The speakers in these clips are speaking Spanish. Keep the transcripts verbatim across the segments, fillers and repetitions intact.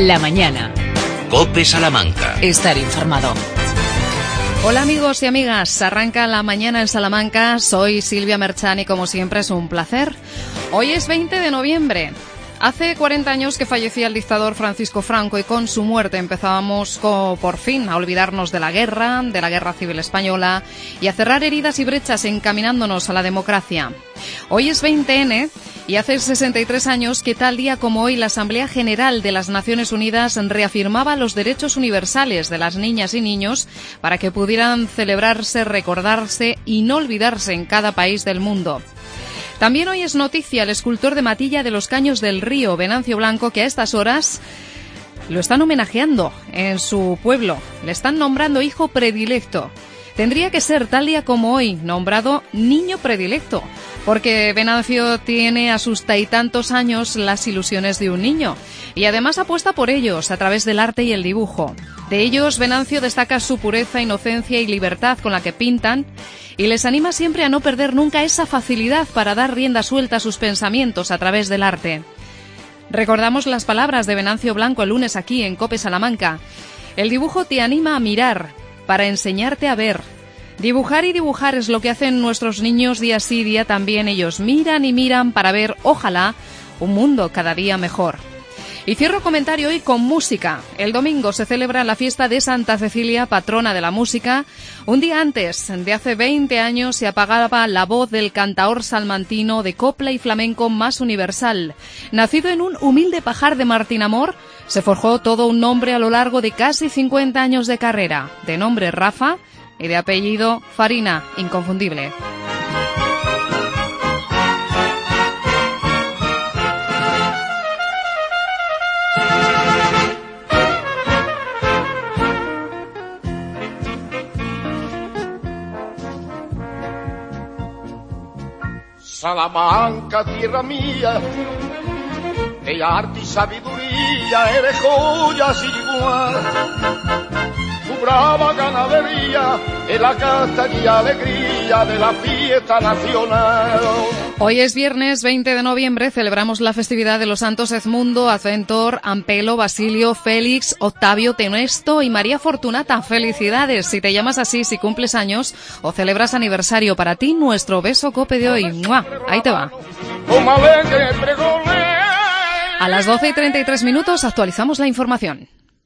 La mañana. COPE Salamanca. Estar informado. Hola amigos y amigas, arranca la mañana en Salamanca, soy Silvia Merchan y como siempre es un placer. Hoy es veinte de noviembre. Hace cuarenta años que fallecía el dictador Francisco Franco y con su muerte empezábamos co, por fin a olvidarnos de la guerra, de la guerra civil española y a cerrar heridas y brechas encaminándonos a la democracia. Hoy es veinte ene y hace sesenta y tres años que tal día como hoy la Asamblea General de las Naciones Unidas reafirmaba los derechos universales de las niñas y niños para que pudieran celebrarse, recordarse y no olvidarse en cada país del mundo. También hoy es noticia el escultor de Matilla de los Caños del Río, Venancio Blanco, que a estas horas lo están homenajeando en su pueblo. Le están nombrando hijo predilecto. Tendría que ser tal día como hoy nombrado niño predilecto, porque Venancio tiene a sus tantos años las ilusiones de un niño y además apuesta por ellos a través del arte y el dibujo. De ellos, Venancio destaca su pureza, inocencia y libertad con la que pintan y les anima siempre a no perder nunca esa facilidad para dar rienda suelta a sus pensamientos a través del arte. Recordamos las palabras de Venancio Blanco el lunes aquí en COPE Salamanca. El dibujo te anima a mirar para enseñarte a ver. Dibujar y dibujar es lo que hacen nuestros niños día sí día también. Ellos miran y miran para ver, ojalá, un mundo cada día mejor. Y cierro comentario hoy con música. El domingo se celebra la fiesta de Santa Cecilia, patrona de la música. Un día antes, de hace veinte años, se apagaba la voz del cantaor salmantino de copla y flamenco más universal. Nacido en un humilde pajar de Martinamor, se forjó todo un nombre a lo largo de casi cincuenta años de carrera. De nombre Rafa y de apellido Farina, inconfundible. Salamanca, tierra mía, de arte y sabiduría, eres joya sin igual. Tu brava ganadería es la casta y alegría de la fiesta nacional. Hoy es viernes veinte de noviembre, celebramos la festividad de los santos Edmundo, Acentor, Ampelo, Basilio, Félix, Octavio, Tenesto y María Fortunata. Felicidades si te llamas así, si cumples años o celebras aniversario. Para ti, nuestro beso cope de hoy. ¡Mua! Ahí te va. A las doce y treinta y tres minutos actualizamos la información.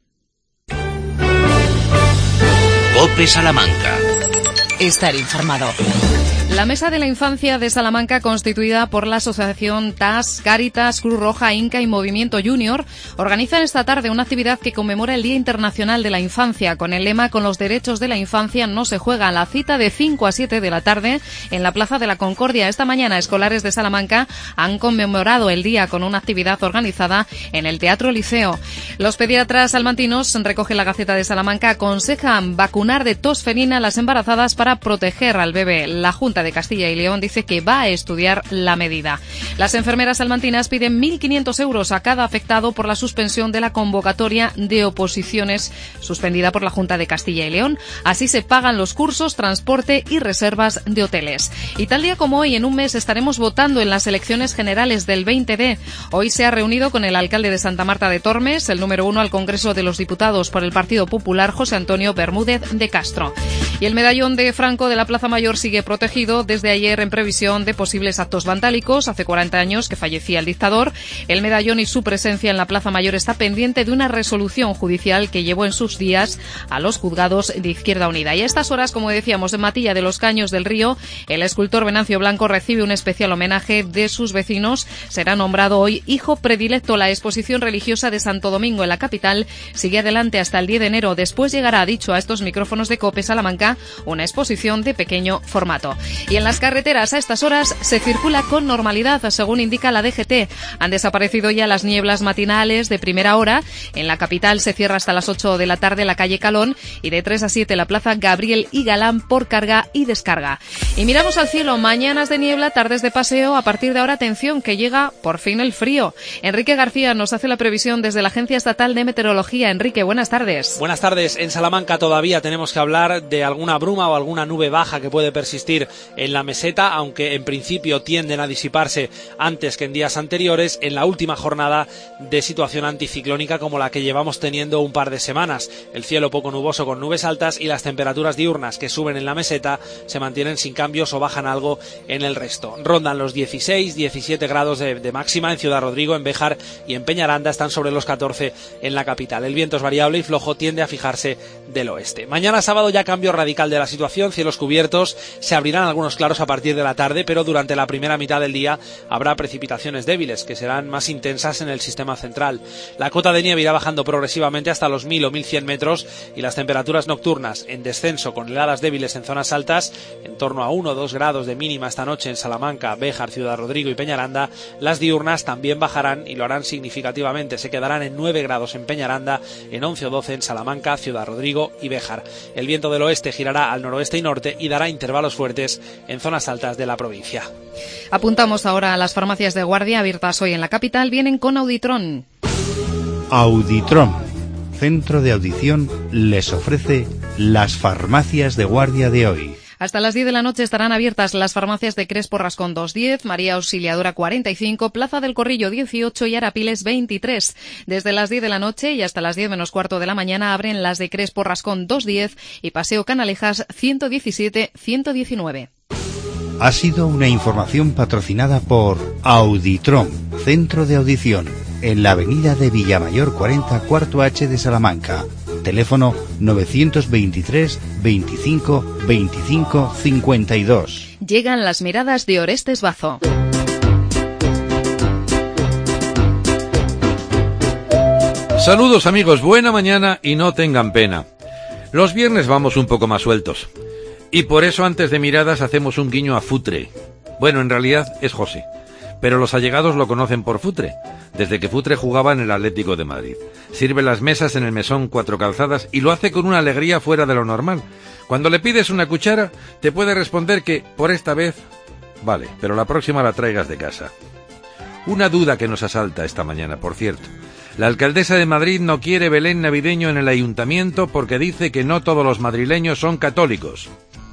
COPE Salamanca. Estar informado. La Mesa de la Infancia de Salamanca, constituida por la Asociación T A S, Cáritas, Cruz Roja, Inca y Movimiento Junior, organizan esta tarde una actividad que conmemora el Día Internacional de la Infancia, con el lema «Con los derechos de la infancia no se juega». La cita de cinco a siete de la tarde en la Plaza de la Concordia. Esta mañana, escolares de Salamanca han conmemorado el día con una actividad organizada en el Teatro Liceo. Los pediatras salmantinos, recoge la Gaceta de Salamanca, aconsejan vacunar de tos felina a las embarazadas para proteger al bebé. La Junta de Castilla y León dice que va a estudiar la medida. Las enfermeras salmantinas piden mil quinientos euros a cada afectado por la suspensión de la convocatoria de oposiciones suspendida por la Junta de Castilla y León. Así se pagan los cursos, transporte y reservas de hoteles. Y tal día como hoy, en un mes, estaremos votando en las elecciones generales del veinte de. Hoy se ha reunido con el alcalde de Santa Marta de Tormes, el número uno al Congreso de los Diputados por el Partido Popular, José Antonio Bermúdez de Castro. Y el medallón de Franco de la Plaza Mayor sigue protegido desde ayer en previsión de posibles actos vandálicos. Hace cuarenta años que fallecía el dictador. El medallón y su presencia en la Plaza Mayor está pendiente de una resolución judicial que llevó en sus días a los juzgados de Izquierda Unida. Y a estas horas, como decíamos, en Matilla de los Caños del Río, el escultor Venancio Blanco recibe un especial homenaje de sus vecinos. Será nombrado hoy hijo predilecto. La exposición religiosa de Santo Domingo en la capital sigue adelante hasta el diez de enero. Después llegará, dicho a estos micrófonos de COPE Salamanca, una exposición de pequeño formato. Y en las carreteras a estas horas se circula con normalidad, según indica la D G T. Han desaparecido ya las nieblas matinales de primera hora. En la capital se cierra hasta las ocho de la tarde la calle Calón y de tres a siete la plaza Gabriel y Galán por carga y descarga. Y miramos al cielo, mañanas de niebla, tardes de paseo. A partir de ahora, atención, que llega por fin el frío. Enrique García nos hace la previsión desde la Agencia Estatal de Meteorología. Enrique, buenas tardes. Buenas tardes. En Salamanca todavía tenemos que hablar de algo alguna bruma o alguna nube baja que puede persistir en la meseta, aunque en principio tienden a disiparse antes que en días anteriores, en la última jornada de situación anticiclónica como la que llevamos teniendo un par de semanas. El cielo poco nuboso con nubes altas y las temperaturas diurnas que suben en la meseta se mantienen sin cambios o bajan algo en el resto. Rondan los dieciséis, diecisiete grados de, de máxima en Ciudad Rodrigo, en Béjar y en Peñaranda, están sobre los catorce en la capital. El viento es variable y flojo, tiende a fijarse del oeste. Mañana sábado ya cambio radical de la situación, cielos cubiertos, se abrirán algunos claros a partir de la tarde, pero durante la primera mitad del día habrá precipitaciones débiles que serán más intensas en el sistema central. La cota de nieve irá bajando progresivamente hasta los mil o mil cien metros y las temperaturas nocturnas en descenso con heladas débiles en zonas altas, en torno a uno o dos grados de mínima esta noche en Salamanca, Béjar, Ciudad Rodrigo y Peñaranda. Las diurnas también bajarán y lo harán significativamente, se quedarán en nueve grados en Peñaranda, en once o doce en Salamanca, Ciudad Rodrigo y Béjar. El viento del oeste girará al noroeste y norte y dará intervalos fuertes en zonas altas de la provincia. Apuntamos ahora a las farmacias de guardia abiertas hoy en la capital. Vienen con Auditrón. Auditrón, centro de audición, les ofrece las farmacias de guardia de hoy. Hasta las diez de la noche estarán abiertas las farmacias de Crespo Rascón doscientos diez, María Auxiliadora cuarenta y cinco, Plaza del Corrillo dieciocho y Arapiles veintitrés. Desde las diez de la noche y hasta las diez menos cuarto de la mañana abren las de Crespo Rascón doscientos diez y Paseo Canalejas ciento diecisiete ciento diecinueve. Ha sido una información patrocinada por Auditrón, centro de audición, en la avenida de Villamayor cuarenta, cuarto H de Salamanca. Teléfono novecientos veintitrés veinticinco veinticinco cincuenta y dos. Llegan las miradas de Orestes Bazo. Saludos amigos, buena mañana y no tengan pena. Los viernes vamos un poco más sueltos. Y por eso antes de miradas hacemos un guiño a Futre. Bueno, en realidad es José, pero los allegados lo conocen por Futre, desde que Futre jugaba en el Atlético de Madrid. Sirve las mesas en el mesón Cuatro Calzadas y lo hace con una alegría fuera de lo normal. Cuando le pides una cuchara, te puede responder que, por esta vez, vale, pero la próxima la traigas de casa. Una duda que nos asalta esta mañana, por cierto. La alcaldesa de Madrid no quiere Belén navideño en el ayuntamiento porque dice que no todos los madrileños son católicos.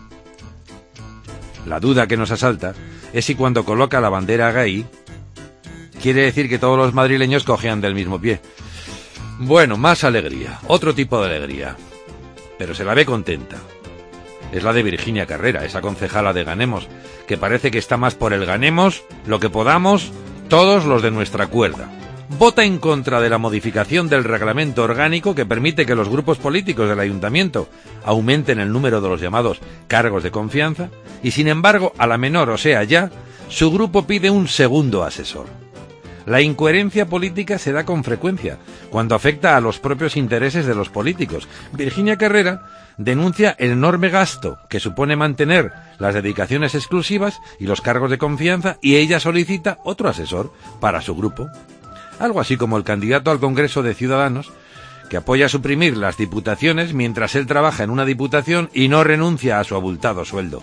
La duda que nos asalta es si cuando coloca la bandera gay quiere decir que todos los madrileños cojean del mismo pie. Bueno, más alegría, otro tipo de alegría, pero se la ve contenta. Es la de Virginia Carrera, esa concejala de Ganemos, que parece que está más por el ganemos lo que podamos todos los de nuestra cuerda. Vota en contra de la modificación del reglamento orgánico que permite que los grupos políticos del ayuntamiento aumenten el número de los llamados cargos de confianza y, sin embargo, a la menor, o sea, ya, su grupo pide un segundo asesor. La incoherencia política se da con frecuencia cuando afecta a los propios intereses de los políticos. Virginia Carrera denuncia el enorme gasto que supone mantener las dedicaciones exclusivas y los cargos de confianza y ella solicita otro asesor para su grupo. Algo así como el candidato al Congreso de Ciudadanos, que apoya suprimir las diputaciones mientras él trabaja en una diputación y no renuncia a su abultado sueldo.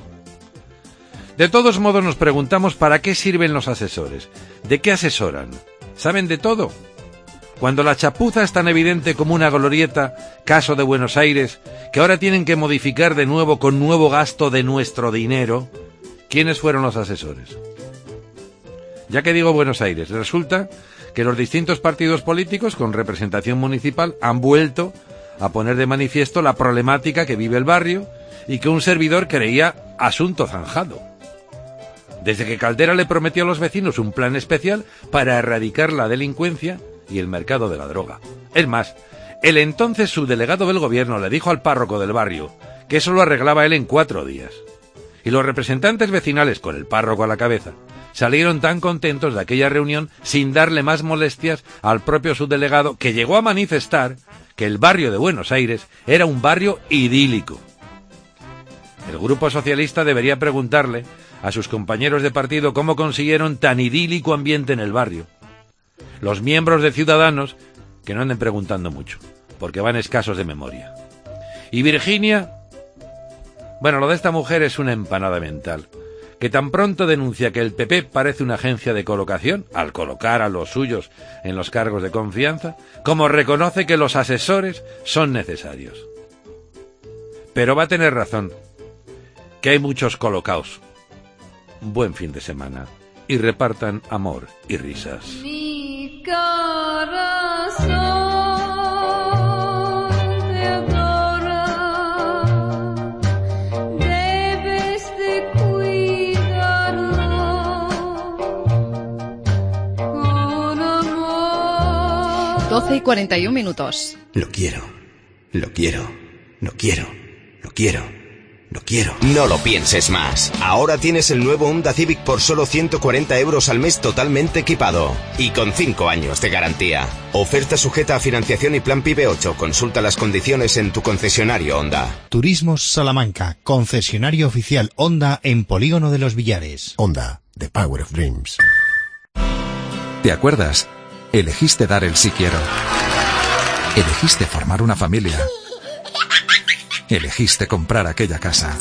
De todos modos nos preguntamos para qué sirven los asesores, de qué asesoran, ¿saben de todo? Cuando la chapuza es tan evidente como una glorieta, caso de Buenos Aires, que ahora tienen que modificar de nuevo con nuevo gasto de nuestro dinero, ¿quiénes fueron los asesores? Ya que digo Buenos Aires, resulta que los distintos partidos políticos con representación municipal han vuelto a poner de manifiesto la problemática que vive el barrio y que un servidor creía asunto zanjado. Desde que Caldera le prometió a los vecinos un plan especial para erradicar la delincuencia y el mercado de la droga. Es más, el entonces subdelegado del gobierno le dijo al párroco del barrio que eso lo arreglaba él en cuatro días. Y los representantes vecinales, con el párroco a la cabeza, salieron tan contentos de aquella reunión sin darle más molestias al propio subdelegado, que llegó a manifestar que el barrio de Buenos Aires era un barrio idílico. El grupo socialista debería preguntarle a sus compañeros de partido cómo consiguieron tan idílico ambiente en el barrio. Los miembros de Ciudadanos que no anden preguntando mucho, porque van escasos de memoria. Y Virginia, bueno, lo de esta mujer es una empanada mental, que tan pronto denuncia que el P P parece una agencia de colocación, al colocar a los suyos en los cargos de confianza, como reconoce que los asesores son necesarios. Pero va a tener razón, que hay muchos colocaos. Buen fin de semana y repartan amor y risas. Mi corazón te adora, debes de cuidarlo con amor. doce y cuarenta y un minutos. Lo quiero, lo quiero, lo quiero, lo quiero. Lo quiero. No lo pienses más. Ahora tienes el nuevo Honda Civic por solo ciento cuarenta euros al mes totalmente equipado. Y con cinco años de garantía. Oferta sujeta a financiación y plan PIBE ocho. Consulta las condiciones en tu concesionario Honda. Turismos Salamanca, concesionario oficial Honda en Polígono de los Villares. Honda, the power of dreams. ¿Te acuerdas? Elegiste dar el sí quiero. Elegiste formar una familia. Elegiste comprar aquella casa.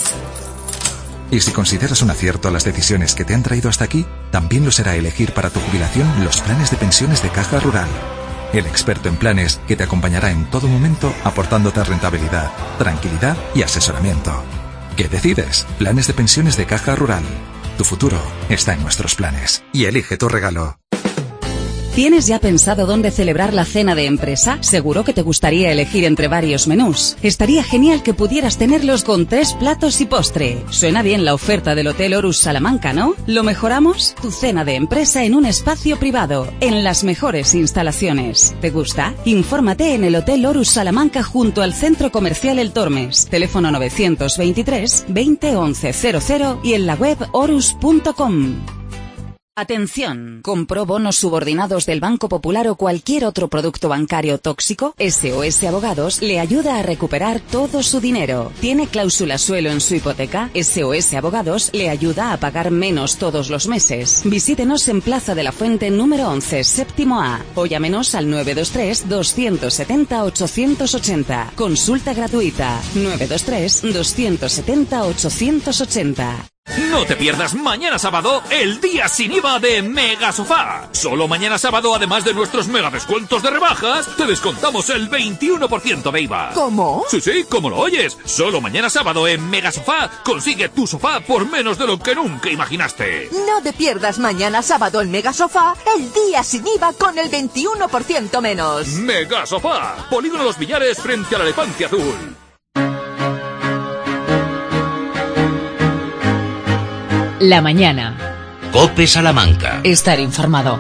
Y si consideras un acierto las decisiones que te han traído hasta aquí, también lo será elegir para tu jubilación los planes de pensiones de Caja Rural. El experto en planes que te acompañará en todo momento aportándote rentabilidad, tranquilidad y asesoramiento. ¿Qué decides? Planes de pensiones de Caja Rural. Tu futuro está en nuestros planes. Y elige tu regalo. ¿Tienes ya pensado dónde celebrar la cena de empresa? Seguro que te gustaría elegir entre varios menús. Estaría genial que pudieras tenerlos con tres platos y postre. Suena bien la oferta del Hotel Horus Salamanca, ¿no? ¿Lo mejoramos? Tu cena de empresa en un espacio privado, en las mejores instalaciones. ¿Te gusta? Infórmate en el Hotel Horus Salamanca junto al Centro Comercial El Tormes. Teléfono novecientos veintitrés veinte once cero cero y en la web horus punto com. Atención, ¿compró bonos subordinados del Banco Popular o cualquier otro producto bancario tóxico? S O S Abogados le ayuda a recuperar todo su dinero. ¿Tiene cláusula suelo en su hipoteca? S O S Abogados le ayuda a pagar menos todos los meses. Visítenos en Plaza de la Fuente número once, séptimo A, o llámenos al nueve dos tres dos siete cero ocho ocho cero. Consulta gratuita nueve dos tres dos siete cero ocho ocho cero. No te pierdas mañana sábado el día sin I V A de Mega Sofá. Solo mañana sábado, además de nuestros mega descuentos de rebajas, te descontamos el veintiuno por ciento de I V A. ¿Cómo? Sí, sí, como lo oyes. Solo mañana sábado en Mega Sofá consigue tu sofá por menos de lo que nunca imaginaste. No te pierdas mañana sábado en Mega Sofá el día sin I V A con el veintiuno por ciento menos. Mega Sofá, Polígono Los Villares frente al Elefante Azul. La mañana. COPE Salamanca. Estar informado.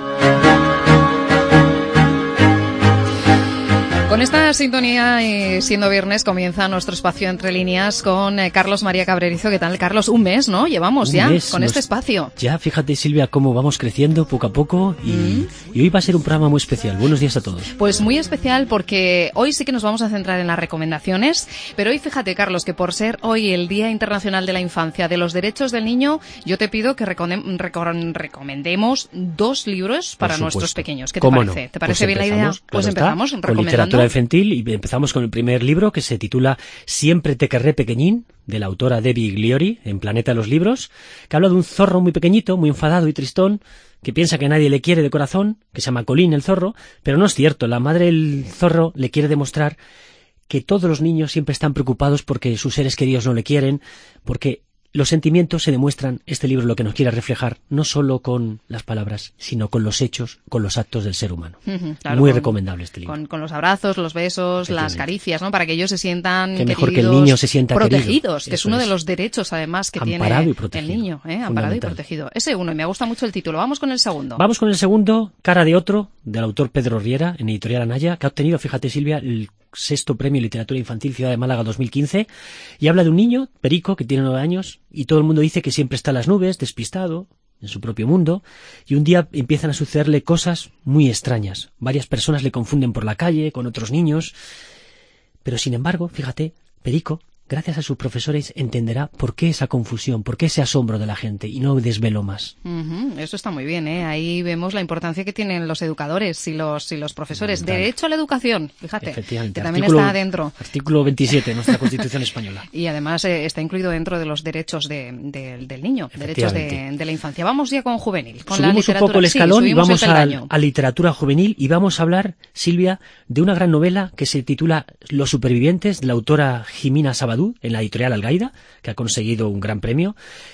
Con esta sintonía y siendo viernes comienza nuestro espacio Entre Líneas con eh, Carlos María Cabrerizo. ¿Qué tal, Carlos? Un mes, ¿no? Llevamos Un ya mes, con nos... este espacio. Ya, fíjate, Silvia, cómo vamos creciendo poco a poco y, mm. y hoy va a ser un programa muy especial. Buenos días a todos. Pues muy especial porque hoy sí que nos vamos a centrar en las recomendaciones, pero hoy fíjate, Carlos, que por ser hoy el Día Internacional de la Infancia, de los Derechos del Niño, yo te pido que recone- recom- recomendemos dos libros para nuestros pequeños. ¿Qué te parece? No? ¿Te parece pues bien la idea? Claro, Pues empezamos está, recomendando. Con literatura infantil y empezamos con el primer libro que se titula Siempre te querré pequeñín, de la autora Debbie Gliori, en Planeta de los Libros, que habla de un zorro muy pequeñito, muy enfadado y tristón, que piensa que nadie le quiere de corazón, que se llama Colín el zorro, pero no es cierto. La madre del zorro le quiere demostrar que todos los niños siempre están preocupados porque sus seres queridos no le quieren, porque los sentimientos se demuestran, este libro lo que nos quiere reflejar, no solo con las palabras, sino con los hechos, con los actos del ser humano. Uh-huh, claro, Muy con, recomendable este libro. Con, con los abrazos, los besos, las caricias, ¿no? Para que ellos se sientan Qué mejor queridos, que el niño se sienta protegidos, querido. que es uno es. de los derechos, además, que Amparado tiene y protegido. el niño, ¿eh? Amparado y protegido. Ese uno, y me gusta mucho el título. Vamos con el segundo. Vamos con el segundo, Cara de otro, del autor Pedro Riera, en Editorial Anaya, que ha obtenido, fíjate, Silvia, el sexto premio Literatura Infantil Ciudad de Málaga dos mil quince, y habla de un niño, Perico, que tiene nueve años, y todo el mundo dice que siempre está en las nubes, despistado, en su propio mundo, y un día empiezan a sucederle cosas muy extrañas. Varias personas le confunden por la calle, con otros niños, pero sin embargo, fíjate, Perico, gracias a sus profesores, entenderá por qué esa confusión, por qué ese asombro de la gente, y no desvelo más. Uh-huh. Eso está muy bien, ¿eh? Ahí vemos la importancia que tienen los educadores y los y los profesores. Fundamental. Derecho a la educación, fíjate, que también artículo, está dentro. Artículo veintisiete de nuestra Constitución española. Y además eh, está incluido dentro de los derechos de, de, del niño, derechos de, de la infancia. Vamos ya con juvenil, con subimos la literatura. un poco el escalón sí, y vamos a, a literatura juvenil y vamos a hablar, Silvia, de una gran novela que se titula Los supervivientes, de la autora Jimena Sabadell, Sadú, en la editorial Algaida, que ha conseguido un gran premio,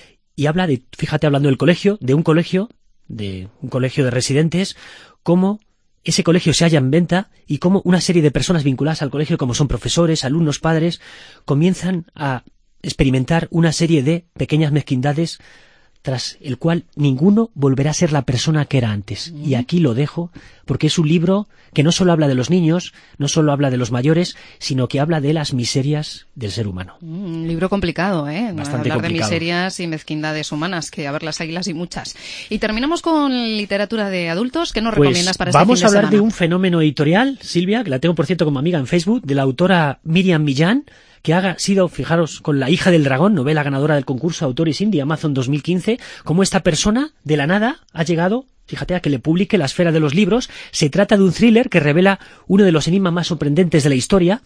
y habla de, fíjate, hablando del colegio, de un colegio, de un colegio de residentes, cómo ese colegio se halla en venta y cómo una serie de personas vinculadas al colegio, como son profesores, alumnos, padres, comienzan a experimentar una serie de pequeñas mezquindades tras el cual ninguno volverá a ser la persona que era antes. Mm. Y aquí lo dejo, porque es un libro que no solo habla de los niños, no solo habla de los mayores, sino que habla de las miserias del ser humano. Mm, un libro complicado, ¿eh? Bastante hablar complicado. de miserias y mezquindades humanas, que a ver las águilas y muchas. Y terminamos con literatura de adultos. ¿Qué nos pues recomiendas para este vamos fin de a hablar semana? de un fenómeno editorial, Silvia, que la tengo por cierto como amiga en Facebook, de la autora Miriam Millán, que ha sido, fijaros, con La hija del dragón, novela ganadora del concurso Autores Indie Amazon dos mil quince, como esta persona, de la nada, ha llegado, fíjate, a que le publique La esfera de los libros. Se trata de un thriller que revela uno de los enigmas más sorprendentes de la historia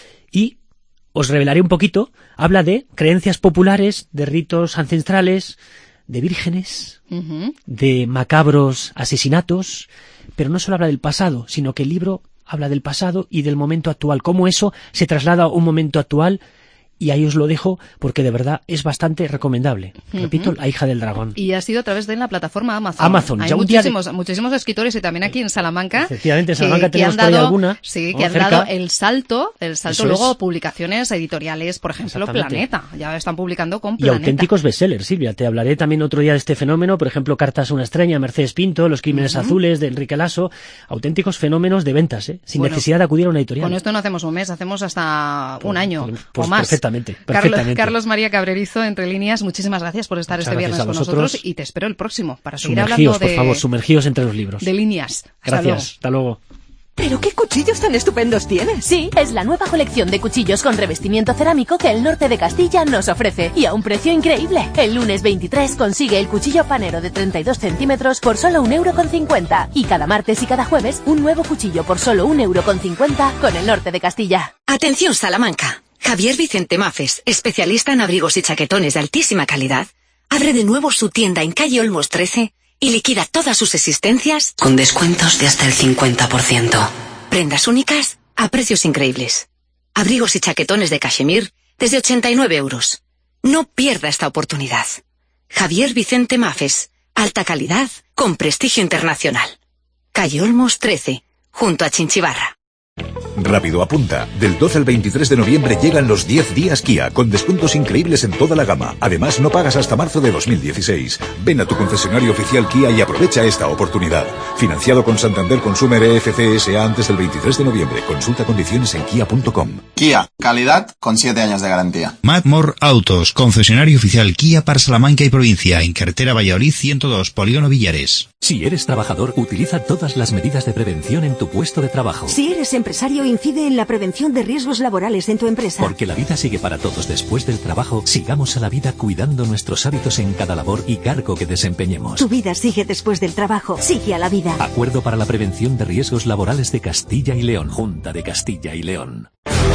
y, os revelaré un poquito, habla de creencias populares, de ritos ancestrales, de vírgenes, uh-huh. de macabros asesinatos, pero no solo habla del pasado, sino que el libro habla del pasado y del momento actual, cómo eso se traslada a un momento actual, y ahí os lo dejo porque de verdad es bastante recomendable. Uh-huh. Repito, La hija del dragón. Y ha sido a través de la plataforma Amazon. Amazon. Hay ya muchísimos, de... muchísimos escritores y también aquí en Salamanca. Efectivamente, en que, Salamanca que tenemos han dado, por ahí alguna. Sí, ¿no? que han cerca. dado el salto, el salto Eso luego es. publicaciones editoriales, por ejemplo, Planeta. Ya están publicando con Y Planeta. auténticos bestsellers, Silvia. Te hablaré también otro día de este fenómeno, por ejemplo, Cartas a una estrella, Mercedes Pinto, Los crímenes uh-huh. azules, de Enrique Lasso. Auténticos fenómenos de ventas, ¿eh? Sin bueno, necesidad de acudir a una editorial. Con esto no hacemos un mes, hacemos hasta pues, un año pues, o más. Perfectamente, Carlos, perfectamente. Carlos María Cabrerizo, Entre Líneas, muchísimas gracias por estar Muchas este viernes gracias con a vosotros. nosotros y te espero el próximo para seguir Sumergíos, hablando de... por favor, sumergíos entre los libros. De líneas. Hasta Gracias, luego. hasta luego. ¿Pero qué cuchillos tan estupendos tienes? Sí, es la nueva colección de cuchillos con revestimiento cerámico que el norte de Castilla nos ofrece. Y a un precio increíble. El lunes veintitrés consigue el cuchillo panero de treinta y dos centímetros por solo un euro con cincuenta. Y cada martes y cada jueves, un nuevo cuchillo por solo un euro con cincuenta con el norte de Castilla. Atención, Salamanca. Javier Vicente Mafes, especialista en abrigos y chaquetones de altísima calidad, abre de nuevo su tienda en calle Olmos trece y liquida todas sus existencias con descuentos de hasta el cincuenta por ciento. Prendas únicas a precios increíbles. Abrigos y chaquetones de cachemir desde ochenta y nueve euros. No pierda esta oportunidad. Javier Vicente Mafes, alta calidad con prestigio internacional. Calle Olmos trece, junto a Chinchibarra. Rápido, apunta. Del doce al veintitrés de noviembre llegan los diez días Kia, con descuentos increíbles en toda la gama. Además, no pagas hasta marzo de dos mil dieciséis. Ven a tu concesionario oficial Kia y aprovecha esta oportunidad. Financiado con Santander Consumer E F C S A antes del veintitrés de noviembre. Consulta condiciones en kia punto com. Kia, calidad con siete años de garantía. Madmore Autos, concesionario oficial Kia para Salamanca y provincia, en carretera Valladolid ciento dos, Polígono Villares. Si eres trabajador, utiliza todas las medidas de prevención en tu puesto de trabajo. Si eres empresario, incide en la prevención de riesgos laborales en tu empresa. Porque la vida sigue para todos después del trabajo, sigamos a la vida cuidando nuestros hábitos en cada labor y cargo que desempeñemos. Tu vida sigue después del trabajo, sigue a la vida. Acuerdo para la prevención de riesgos laborales de Castilla y León. Junta de Castilla y León.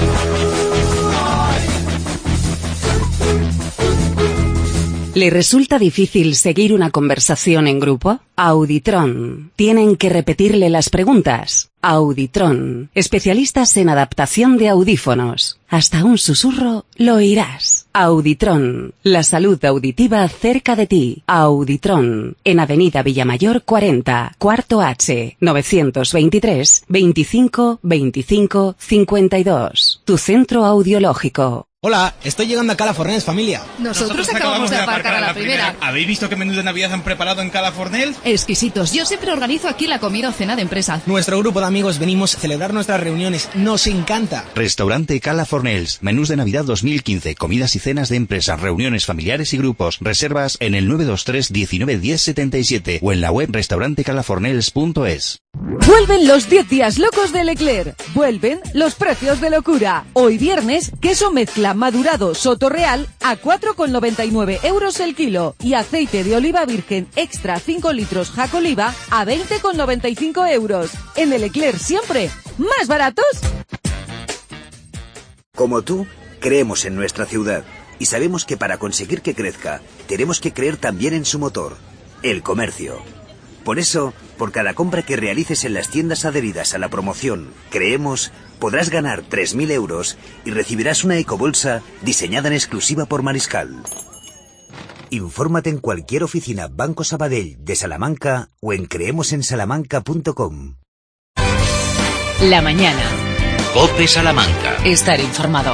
¿Le resulta difícil seguir una conversación en grupo? Auditron. ¿Tienen que repetirle las preguntas? Auditron. Especialistas en adaptación de audífonos. Hasta un susurro lo oirás. Auditron. La salud auditiva cerca de ti. Auditron. En Avenida Villamayor cuarenta, cuarto H, novecientos veintitrés, veinticinco, veinticinco, cincuenta y dos. Tu centro audiológico. Hola, estoy llegando a Calafornels, familia. Nosotros, Nosotros acabamos de aparcar a la primera. ¿Habéis visto qué menú de Navidad han preparado en Calafornels? Exquisitos. Yo siempre organizo aquí la comida o cena de empresa. Nuestro grupo de amigos venimos a celebrar nuestras reuniones. Nos encanta. Restaurante Calafornels. Menús de Navidad dos mil quince. Comidas y cenas de empresa, reuniones familiares y grupos. Reservas en el nueve dos tres, diecinueve, diez, setenta y siete o en la web restaurante calafornels punto es. Vuelven los diez días locos de Leclerc. Vuelven los precios de locura. Hoy viernes, queso mezcla madurado Soto Real a cuatro con noventa y nueve euros el kilo y aceite de oliva virgen extra cinco litros Jacoliva a veinte con noventa y cinco euros. En el Leclerc siempre, ¿más baratos? Como tú, creemos en nuestra ciudad y sabemos que para conseguir que crezca, tenemos que creer también en su motor, el comercio. Por eso, por cada compra que realices en las tiendas adheridas a la promoción Creemos, podrás ganar tres mil euros y recibirás una ecobolsa diseñada en exclusiva por Mariscal. Infórmate en cualquier oficina Banco Sabadell de Salamanca o en creemos en salamanca punto com. La mañana. COPE Salamanca. Estar informado.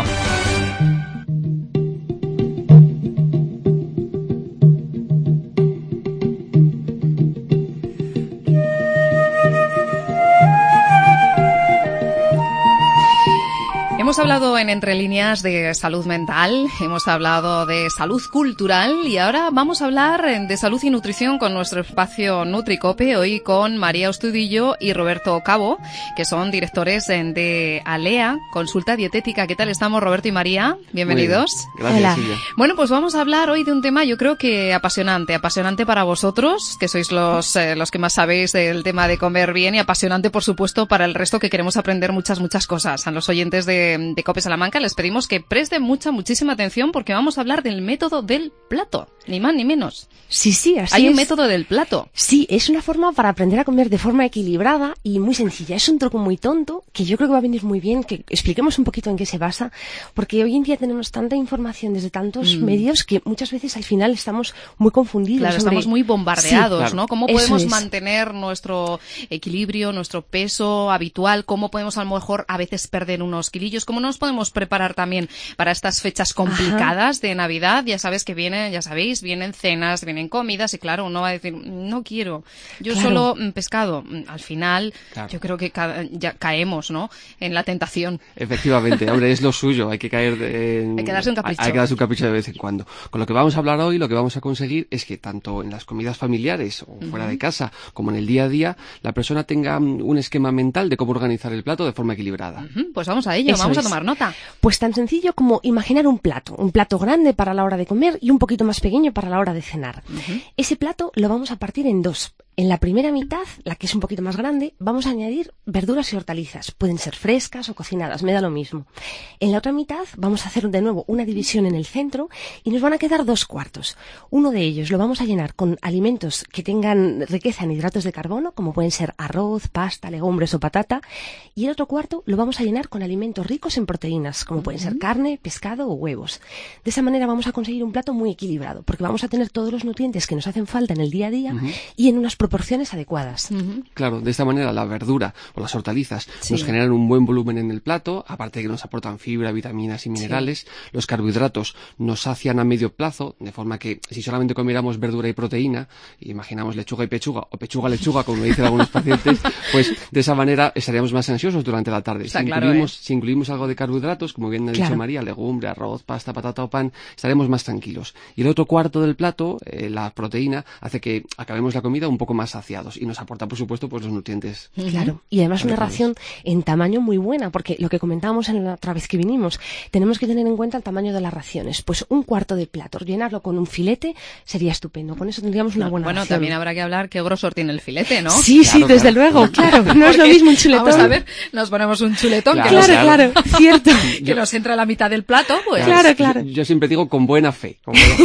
Hemos hablado en Entre Líneas de salud mental, hemos hablado de salud cultural y ahora vamos a hablar de salud y nutrición con nuestro espacio NutriCope, hoy con María Ostudillo y Roberto Cabo, que son directores de Alea, Consulta Dietética. ¿Qué tal estamos, Roberto y María? Bienvenidos. Gracias, Hola. Silvia. Bueno, pues vamos a hablar hoy de un tema yo creo que apasionante, apasionante para vosotros, que sois los, eh, los que más sabéis del tema de comer bien, y apasionante, por supuesto, para el resto que queremos aprender muchas, muchas cosas. A los oyentes de de COPE Salamanca les pedimos que presten mucha, muchísima atención porque vamos a hablar del método del plato, ni más ni menos. Sí, sí, así Hay es. un método del plato. Sí, es una forma para aprender a comer de forma equilibrada y muy sencilla. Es un truco muy tonto que yo creo que va a venir muy bien que expliquemos un poquito en qué se basa, porque hoy en día tenemos tanta información desde tantos mm. medios que muchas veces al final estamos muy confundidos. Claro, sobre... estamos muy bombardeados, sí, claro. ¿no? ¿Cómo podemos es. mantener nuestro equilibrio, nuestro peso habitual? ¿Cómo podemos a lo mejor a veces perder unos kilillos? ¿Cómo nos podemos preparar también para estas fechas complicadas Ajá. de Navidad? Ya sabes que vienen, ya sabéis, vienen cenas, vienen comidas y claro, uno va a decir, no quiero, yo claro. solo pescado. Al final, claro. yo creo que ca- ya caemos, ¿no? En la tentación. Efectivamente, hombre, es lo suyo, hay que caer de, en, hay que darse un capricho. Hay que darse un capricho de vez en cuando. Con lo que vamos a hablar hoy, lo que vamos a conseguir es que tanto en las comidas familiares o uh-huh. fuera de casa, como en el día a día, la persona tenga un esquema mental de cómo organizar el plato de forma equilibrada. Uh-huh. Pues vamos a ello, Eso vamos es. a tomar nota. Pues tan sencillo como imaginar un plato, un plato grande para la hora de comer y un poquito más pequeño para la hora de cenar. Uh-huh. Ese plato lo vamos a partir en dos. En la primera mitad, la que es un poquito más grande, vamos a añadir verduras y hortalizas. Pueden ser frescas o cocinadas, me da lo mismo. En la otra mitad vamos a hacer de nuevo una división en el centro y nos van a quedar dos cuartos. Uno de ellos lo vamos a llenar con alimentos que tengan riqueza en hidratos de carbono, como pueden ser arroz, pasta, legumbres o patata. Y el otro cuarto lo vamos a llenar con alimentos ricos en proteínas, como pueden ser carne, pescado o huevos. De esa manera vamos a conseguir un plato muy equilibrado, porque vamos a tener todos los nutrientes que nos hacen falta en el día a día uh-huh. y en unas proporciones adecuadas. Uh-huh. Claro, de esta manera la verdura o las hortalizas sí. nos generan un buen volumen en el plato, aparte de que nos aportan fibra, vitaminas y minerales. Sí. Los carbohidratos nos sacian a medio plazo, de forma que si solamente comiéramos verdura y proteína, imaginamos lechuga y pechuga, o pechuga lechuga, como me dicen algunos pacientes, pues de esa manera estaríamos más ansiosos durante la tarde. Está si, claro, incluimos, ¿eh? si incluimos algo de carbohidratos, como bien ha dicho claro. María, legumbre, arroz, pasta, patata o pan, estaremos más tranquilos. Y el otro cuarto del plato, eh, la proteína, hace que acabemos la comida un poco más saciados y nos aporta, por supuesto, pues los nutrientes. Claro, y además una ración en tamaño muy buena, porque lo que comentábamos en la otra vez que vinimos, tenemos que tener en cuenta el tamaño de las raciones. Pues un cuarto de plato, llenarlo con un filete sería estupendo. Con eso tendríamos una buena bueno, ración. Bueno, también habrá que hablar qué grosor tiene el filete, ¿no? Sí, claro, sí, claro. desde luego, claro. No es lo mismo un chuletón. Vamos a ver, nos ponemos un chuletón claro, que nos, claro, claro, cierto. que nos entra a la mitad del plato, pues. Claro, claro. Yo, yo siempre digo con buena fe. Con buena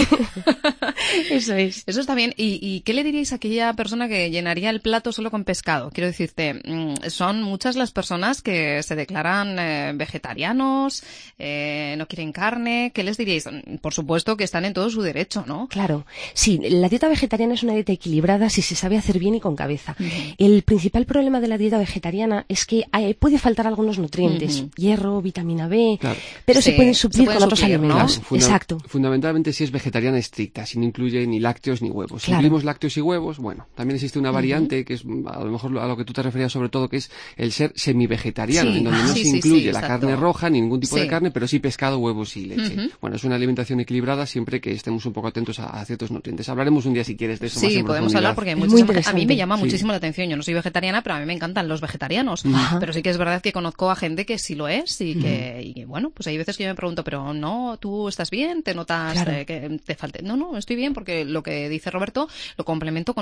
fe. Eso es. Eso está bien. ¿Y, ¿Y qué le diríais a aquella persona que llenaría el plato solo con pescado? Quiero decirte, son muchas las personas que se declaran eh, vegetarianos, eh, no quieren carne. ¿Qué les diríais? Por supuesto que están en todo su derecho, ¿no? Claro. Sí, la dieta vegetariana es una dieta equilibrada si se sabe hacer bien y con cabeza. Uh-huh. El principal problema de la dieta vegetariana es que hay, puede faltar algunos nutrientes, uh-huh. hierro, vitamina B, claro. pero sí, se pueden suplir se pueden con otros suplir, alimentos. ¿no? Funda- Exacto. Fundamentalmente si es vegetariana estricta, si no incluye ni lácteos ni huevos. Si claro. incluimos lácteos y huevos, bueno, también existe una variante uh-huh. que es a lo mejor a lo que tú te referías sobre todo, que es el ser semi-vegetariano, sí. en donde no sí, se sí, incluye sí, la exacto. carne roja ni ningún tipo sí. de carne, pero sí pescado, huevos y leche. Uh-huh. Bueno, es una alimentación equilibrada siempre que estemos un poco atentos a, a ciertos nutrientes. Hablaremos un día si quieres de eso sí, más en podemos profundidad. hablar porque muchísima, a mí me llama sí. muchísimo la atención. Yo no soy vegetariana, pero a mí me encantan los vegetarianos. Uh-huh. Pero sí que es verdad que conozco a gente que sí lo es y que, uh-huh. y que bueno, pues hay veces que yo me pregunto, pero no, ¿tú estás bien? ¿Te notas claro. eh, que te falte? No, no, estoy bien porque lo que dice Roberto lo complemento con otras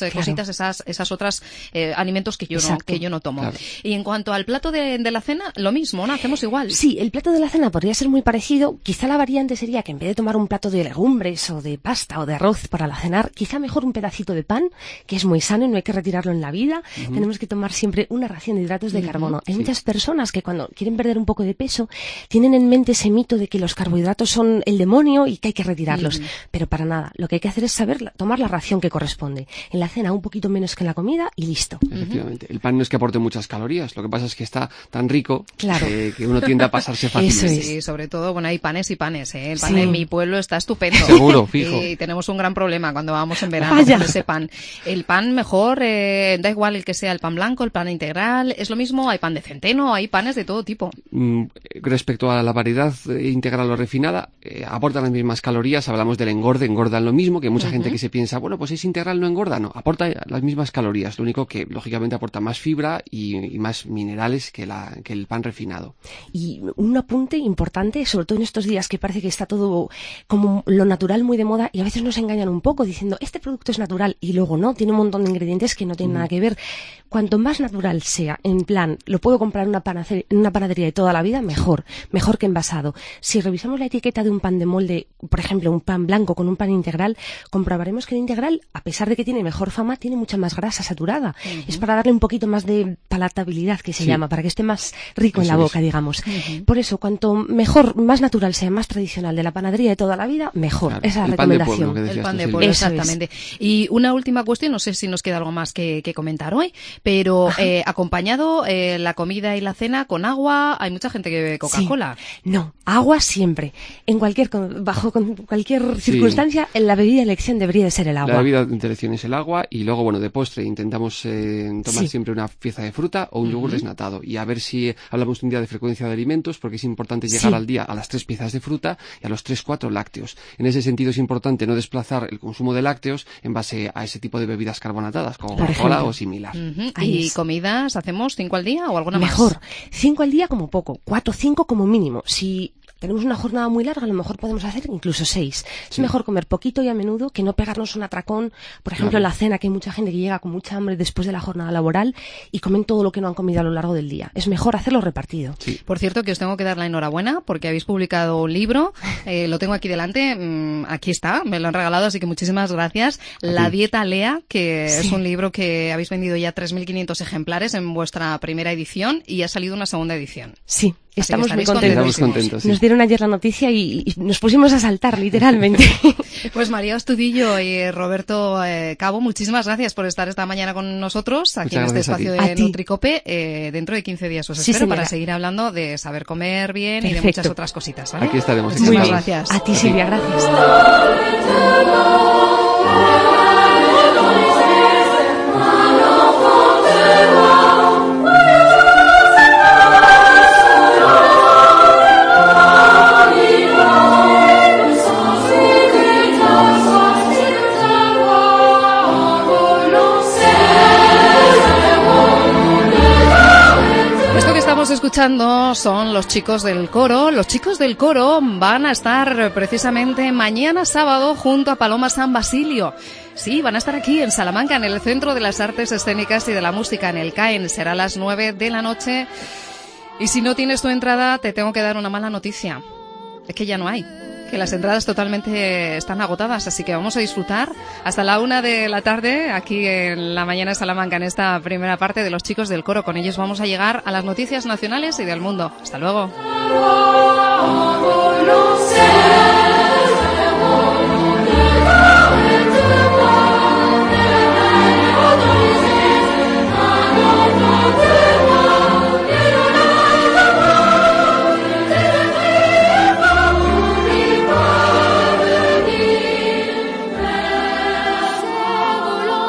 eh, Claro. cositas, esas, esas otras eh, alimentos que yo no, Exacto. que yo no tomo. Claro. Y en cuanto al plato de, de la cena, lo mismo, ¿no? Hacemos igual. Sí, el plato de la cena podría ser muy parecido. Quizá la variante sería que en vez de tomar un plato de legumbres o de pasta o de arroz para la cenar, quizá mejor un pedacito de pan, que es muy sano y no hay que retirarlo en la vida. Ujú. Tenemos que tomar siempre una ración de hidratos de Ujú. carbono. Hay Sí. muchas personas que cuando quieren perder un poco de peso tienen en mente ese mito de que los carbohidratos son el demonio y que hay que retirarlos. Ujú. Pero para nada. Lo que hay que hacer es saber la- tomar la ración que corresponde. En la cena un poquito menos que en la comida y listo. Efectivamente. El pan no es que aporte muchas calorías, lo que pasa es que está tan rico Claro. eh, que uno tiende a pasarse fácilmente. Sí, sobre todo, bueno, hay panes y panes, ¿eh? El pan Sí. en mi pueblo está estupendo. Seguro, fijo. Y tenemos un gran problema cuando vamos en verano Vaya. con ese pan. El pan mejor, eh, da igual el que sea el pan blanco, el pan integral, es lo mismo, hay pan de centeno, hay panes de todo tipo. Mm, Respecto a la variedad eh, integral o refinada, eh, aportan las mismas calorías, hablamos del engorde, engordan lo mismo, que hay mucha Ujú. gente que se piensa, bueno, pues es integral, no engorda, no, aporta las mismas calorías, lo único que lógicamente aporta más fibra y, y más minerales que, la, que el pan refinado. Y un apunte importante, sobre todo en estos días que parece que está todo como lo natural muy de moda y a veces nos engañan un poco diciendo este producto es natural y luego no, tiene un montón de ingredientes que no tienen Mm. nada que ver. Cuanto más natural sea, en plan, lo puedo comprar en una, panace- en una panadería de toda la vida, mejor, mejor que envasado. Si revisamos la etiqueta de un pan de molde, por ejemplo, un pan blanco con un pan integral, comprobaremos que el integral, a pesar de que tiene mejor fama, tiene mucha más grasa saturada. Ujú. Es para darle un poquito más de palatabilidad, que se Sí. llama, para que esté más rico en Eso la es. boca, digamos. Ujú. Por eso, cuanto mejor, más natural sea, más tradicional de la panadería de toda la vida, mejor. Claro, Esa es la el pan de recomendación. pueblo que El pan de tú, pueblo, Silvia. Eso es. exactamente. Y una última cuestión, no sé si nos queda algo más que, que comentar hoy, pero eh, acompañado eh, la comida y la cena con agua, hay mucha gente que bebe Coca-Cola. No, agua siempre. En cualquier, con- bajo con cualquier Sí. circunstancia, en la bebida de elección debería de ser el agua. La bebida de elección es el agua y luego, bueno, de postre intentamos eh, tomar Sí. siempre una pieza de fruta o un yogur Ujú. desnatado y a ver si hablamos un día de frecuencia de alimentos porque es importante llegar Sí. al día a las tres piezas de fruta y a los tres, cuatro lácteos. En ese sentido es importante no desplazar el consumo de lácteos en base a ese tipo de bebidas carbonatadas como Por Coca-Cola ejemplo. o similar. Ujú. Ahí ¿Y es. comidas hacemos cinco al día o alguna Mejor. más? Cinco al día como poco. Cuatro, cinco como mínimo. Si tenemos una jornada muy larga, a lo mejor podemos hacer incluso seis. Es Sí. mejor comer poquito y a menudo que no pegarnos un atracón. Por ejemplo, Claro. en la cena, que hay mucha gente que llega con mucha hambre después de la jornada laboral y comen todo lo que no han comido a lo largo del día. Es mejor hacerlo repartido. Por cierto, que os tengo que dar la enhorabuena porque habéis publicado un libro, eh, lo tengo aquí delante, mm, aquí está, me lo han regalado, así que muchísimas gracias. La ti. dieta Lea, que Sí. es un libro que habéis vendido ya tres mil quinientos ejemplares en vuestra primera edición y ha salido una segunda edición. Sí, Así que estamos muy estaréis contentos. Estamos contentos, sí. Nos dieron ayer la noticia y, y nos pusimos a saltar, literalmente. Pues María Ostudillo y Roberto eh, Cabo, muchísimas gracias por estar esta mañana con nosotros aquí Muchas en este gracias a ti. espacio A de ti. Nutricope. Eh, dentro de quince días os Sí, espero señora. para seguir hablando de saber comer bien y de Perfecto. muchas otras cositas. ¿vale? Aquí estaremos. Muchísimas encantados. gracias. A ti, Silvia, gracias. Esto que estamos escuchando son los chicos del coro. Los chicos del coro van a estar precisamente mañana sábado junto a Paloma San Basilio. Sí, van a estar aquí en Salamanca, en el Centro de las Artes Escénicas y de la Música, en el C A E N. Será a las nueve de la noche. Y si no tienes tu entrada, te tengo que dar una mala noticia. Es que ya no hay. Que las entradas totalmente están agotadas, así que vamos a disfrutar hasta la una de la tarde aquí en la mañana de Salamanca, en esta primera parte de los chicos del coro. Con ellos vamos a llegar a las noticias nacionales y del mundo. Hasta luego.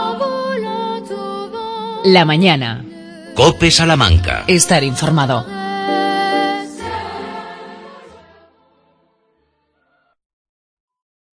La mañana. Cope Salamanca. Estar informado.